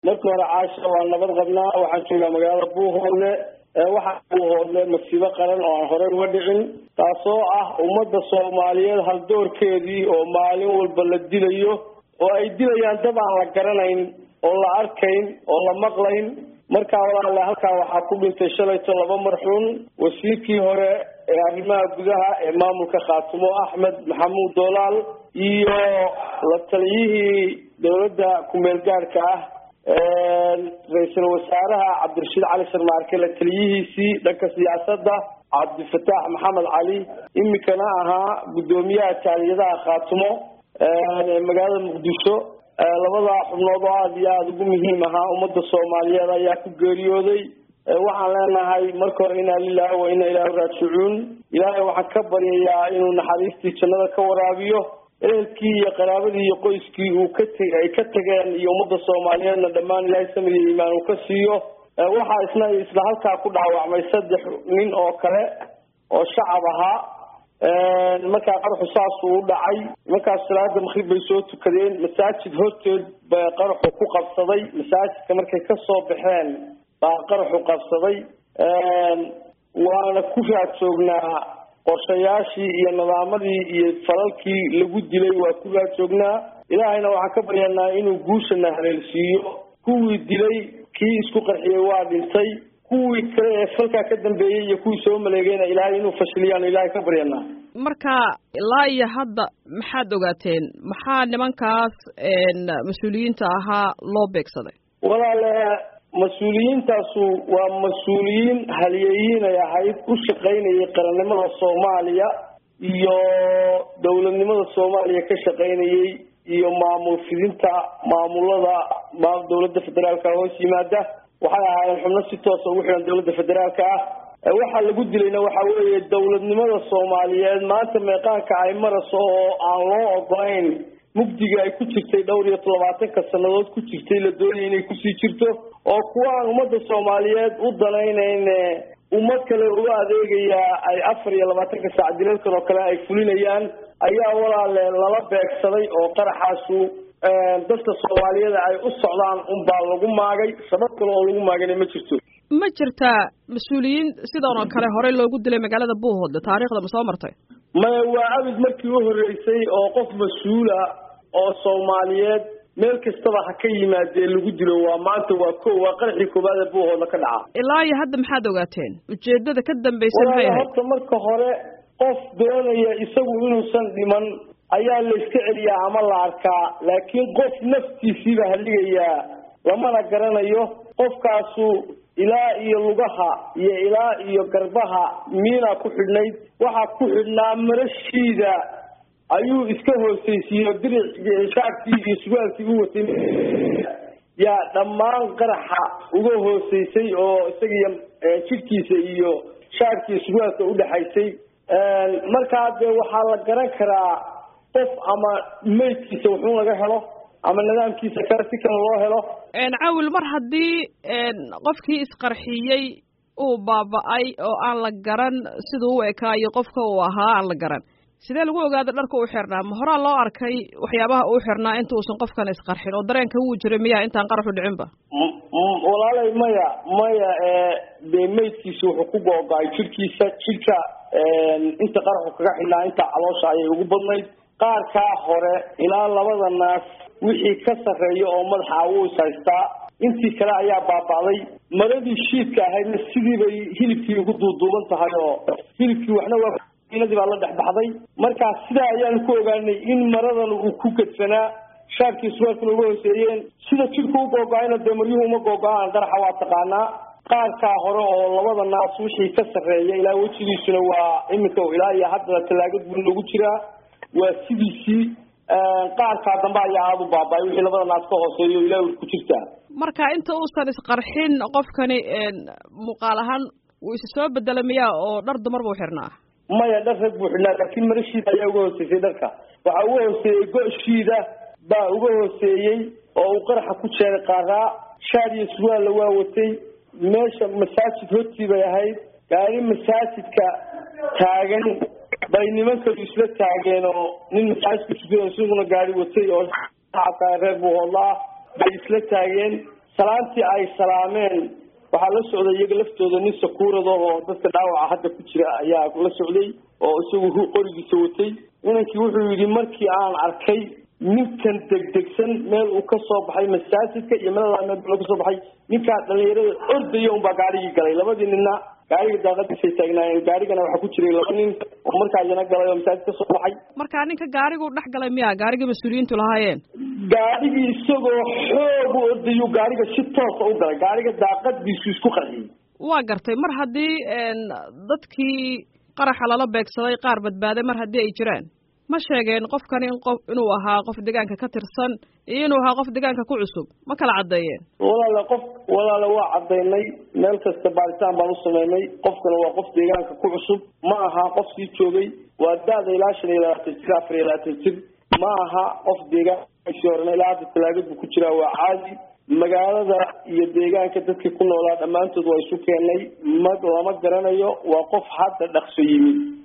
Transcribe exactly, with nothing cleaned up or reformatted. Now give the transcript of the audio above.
marka hore caasha waa nabad qabnaa waxaan joogaa magaalada Buuhoodle waxa Buuhoodle masiibo qaran oo aan hore uga dhicin taasoo ah ummadda Soomaaliyeed hal doorkeedii oo maalin walba la dilayo oo ay dilayaan dad aan la garanayn oo la arkayn oo la maqlayn marka walaalaha halka waxa ku dhintay shalayto laba marxuun wasiirkii hore ee arrimaha gudaha ee maamulka Khaatumo Axmed Maxamuud Doolaal iyo la taliyihii dawladda ku meel gaarka ah ra'iisul wasaaraha Cabdirashiid Cali Sharmaarke la taliyihiisii dhanka siyaasadda Cabdifataax Maxamed Cali imikana ahaa gudoomiyaha taaliyadaha Khaatumo ee magaalada Muqdisho labada xubnood oo aad iyo aad ugu muhiim ahaa ummadda Soomaaliyeed ayaa ku geeriyooday waxaan leenahay marka hore inaa lillahi wa inna ilaahi raajicuun ilaahay waxaan ka baryayaa inuu naxariistii jannada ka waraabiyo ehelkii iyo qaraabadii iyo qoyskii uu ka tagay ka tageen iyo ummadda Soomaaliyeedna dhammaan ilaahay samir iyo iimaan uu ka siiyo waxa isna isla halka ku dhaawacmay saddex nin oo kale oo shacab ahaa marka qarxu saas uu dhacay marka salaada maghrib bay soo tukadeen masaajid horteed bay qarxu ku qabsaday masaajidka markay ka soo baxeen baa qarxu qabsaday waana ku raadjoognaa qorshayaashii iyo nidaamadii iyo falalkii lagu dilay waa ku raadjoognaa ilaahayna waxaan ka baryanaa inuu guushana haleelsiiyo kuwii dilay kii isku qarxiyay waa dhintay kuwii kale ee falka ka dambeeyay iyo kuwii soo maleegayna ilaahay inuu fashiliyaan ilaahay ka baryanaa marka ilaa iyo hadda maxaad ogaateen maxaa nimankaas mas-uuliyiinta ahaa loo beegsaday walaale mas-uuliyiintaasu waa mas-uuliyiin halyeeyiin ay ahayd u shaqaynayay qarannimada Soomaaliya iyo dawladnimada Soomaaliya ka shaqaynayay iyo maamul fidinta maamulada dawladda federaalka hoos yimaada waxay ahaayeen xubno si toos ah ugu xiran dawladda federaalka ah waxa lagu dilayna waxa weeye dawladnimada Soomaaliyeed maanta meeqaanka ay maraso oo aan loo ogolayn mugdiga ay ku jirtay dhowr iyo todobaatan sanadood ku jirtay la doonayay inay ku sii jirto oo kuwa ummadda Soomaaliyeed u danaynayeen ummad kale u adeegaya ay afar iyo labaatan saac dilalkan oo kale ay fulinayaan ayaa walaale lala beegsaday oo qaraxaasu dadka Soomaaliyeed ay u socdaan un baa lagu maagay sabab kale oo lagu maagay ma jirto ma jirta mas'uuliyiin sidan oo kale hore loogu dilay magaalada Buuhoodle taariikhda ma soo martay ma waa abid markii u horeysay oo qof mas'uula oo Soomaaliyeed meel kastaba ha ka yimaadee lagu dilo waa maanta waa koow waa qarxi koobaad Buuhoodle ka dhaca ilaa iyo hadda maxaad ogaateen ujeedada ka dambeysay maxay ahayd horta marka hore qof doonaya isagu inuusan dhiman ayaa la iska celiyaa ama la arkaa laakiin qof naftiisiiba haligaya lamana garanayo qofkaasu ilaa iyo lugaha iyo ilaa iyo garbaha miina ku xidhnayd waxa ku xidhnaa marashiida ayuu iska hoosaysiiyay diric shaarkii iyo suwaalkii uu watay ya dhammaan qaraxa uga hoosaysay oo isaga jirkiisa iyo shaarkii suwaalka u dhaxaysay marka dee waxaa la garan karaa qof ama meydkiisa wuxuu laga helo ama nidaamkiisa kale si kale loo helo caawil mar haddii qofkii isqarxiyey uu baaba'ay oo aan la garan siduu u ekaayo qofka uu ahaa aan la garan sidee lagu ogaado dharka uu xirnaa ma horaa loo arkay waxyaabaha uu xirnaa inta uusan qofkan isqarxin oo dareenka wuu jiray miyaa intaan qaraxu dhicinba walaalay maya maya dee meydkiisa wuxuu ku googo'ay jirkiisa jirka inta qaraxu kaga xidhnaa inta caloosha ayay ugu badnayd qaarkaa hore ilaa labada naas wixii ka sarreeya oo madaxa uu haystaa intii kale ayaa baaba'day maradii shiidka ahaydna sidii bay hilibkii ugu duuduuban tahay oo hilibkii waxna waa inadii baa la dhex baxday markaa sidaa ayaanu ku ogaanay in maradan uu ku gedsanaa shaarkii suwaalkuna uga hooseeyeen sida jirku u googo'ayna dee maryuhu uma googo'aan qaraxa waa taqaanaa qaarkaa hore oo labada naas wixii ka sarreeya ilaa wejigiisuna waa iminka ilaa iyo haddana tallaagad buu noogu jiraa waa sidiisii qaarkaa dambe ayaa aada u baaba'ay wixii labada naas ka hooseeyo ilaa ku jirtaa marka inta uusan isqarxin qofkani muuqaal ahaan wuu isa soo bedela miyaa oo dhar dumar buu xirnaa maya dhar rag buu xidhnaa laakiin marashiida ayaa uga hooseysay dharka waxaa uga hooseeyey go-shiida baa uga hooseeyey oo uu qaraxa ku jeeray qaaraa shaar iyo surwaalla waa watay meesha masaajid hortii bay ahayd gaari masaajidka taagan bay nimankadu isla taageen oo nin masaajidka tukada isaguna gaari watay oo reer Buuhoodle bay isla taageen salaantii ay salaameen waxaa la socday iyaga laftooda nin sakuurada oo dadka dhaawaca hadda ku jira ayaa la socday oo isagu qorigiisa watay inankii wuxuu yidhi markii aan arkay ninkan degdegsan meel uu ka soo baxay masaajidka iyo meel meel ka soo baxay ninkaa dhalinyarada ordaya unbaa gaarigii galay labadii ninna gaariga daaqadiisay taagnaayeen gaarigana waxaa ku jiray laba nin oo markaa iyana galay oo masaajid ka soo baxay markaa ninka gaarigu dhex galay miya gaarigii mas-uuliyiintu lahaayeen gaarigii isagoo xoog u ordayuu gaariga si toosa u galay gaariga daaqadiisu isku qarxiyey waa gartay mar haddii dadkii qaraxa lala beegsaday qaar badbaaday mar haddii ay jiraan ma sheegeen qofkan in qof inuu ahaa qof deegaanka ka tirsan iyo inuu ahaa qof deegaanka ku cusub ma kala caddeeyeen walaala qof walaala waa caddaynay meel kasta baaritaan baan u samaynay qofkana waa qof deegaanka ku cusub ma aha qof sii joogay waa da-da ilaa shan iyo labaatan jir afar iyo labaatan jir ma aha qof deegaankaisii horena ilaa hadda talaagad buu ku jiraa waa caadi magaalada iyo deegaanka dadkii ku noolaa dhammaantood waa isu keenay ma lama garanayo waa qof hadda dhaqso yimid